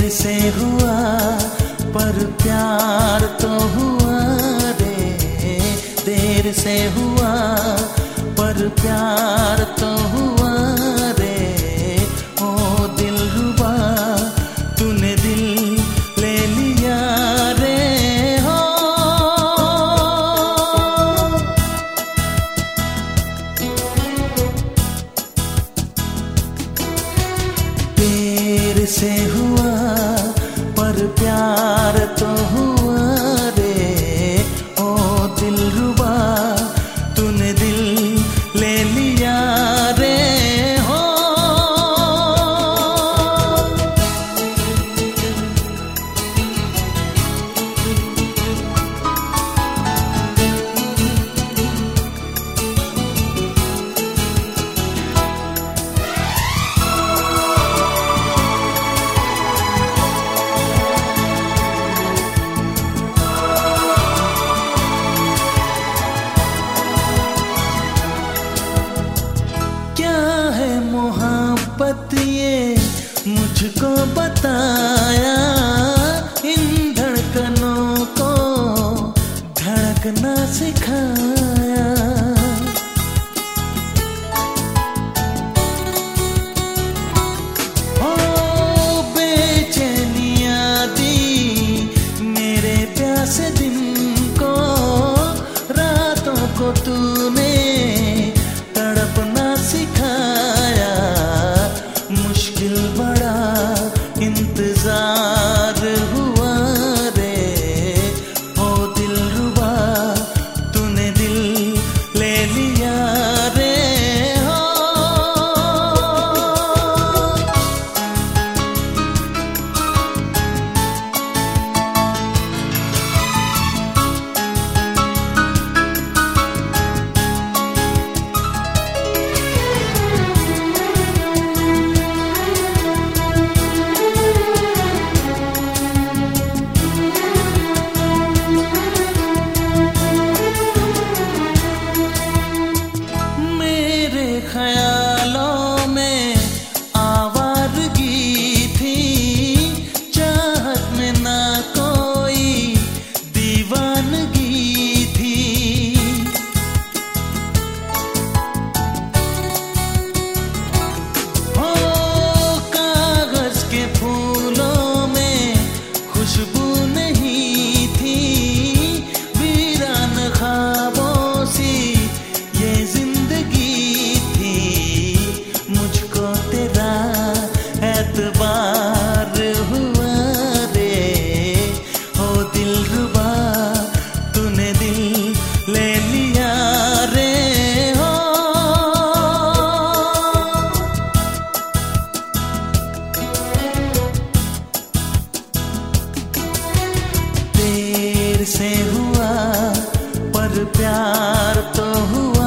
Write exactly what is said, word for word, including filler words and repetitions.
से हुआ पर प्यार तो हुआ रे, देर से हुआ पर प्यार तो हुआ रे। ओ दिलरुबा तूने दिल ले लिया रे हो। देर से हुआ पर प्यार तो हुआ रे। ओ दिलरुबा तूने दिल ले लिया रे हो। मोहब्बत ये मुझको बताया, इन धड़कनों को धड़कना सिखाया। ओ बेचैनियां दी मेरे प्यासे दिन को, रातों को तूने तड़पना सिखाया। मुश्किल बड़ा इंतजार हुआ रे। ओ दिलरुबा तूने दिल ले लिया रे हो। ख्यालों में आवारगी थी, चाहत में ना कोई दीवानगी थी। हो कागज के फूलों में खुशबू नहीं थी, वीरान ख्वाबों सी ये जिंदगी। मुझको तेरा एतबार हुआ रे। ओ दिलरुबा तूने दिल ले लिया रे हो। देर से हुआ पर प्यार तो हुआ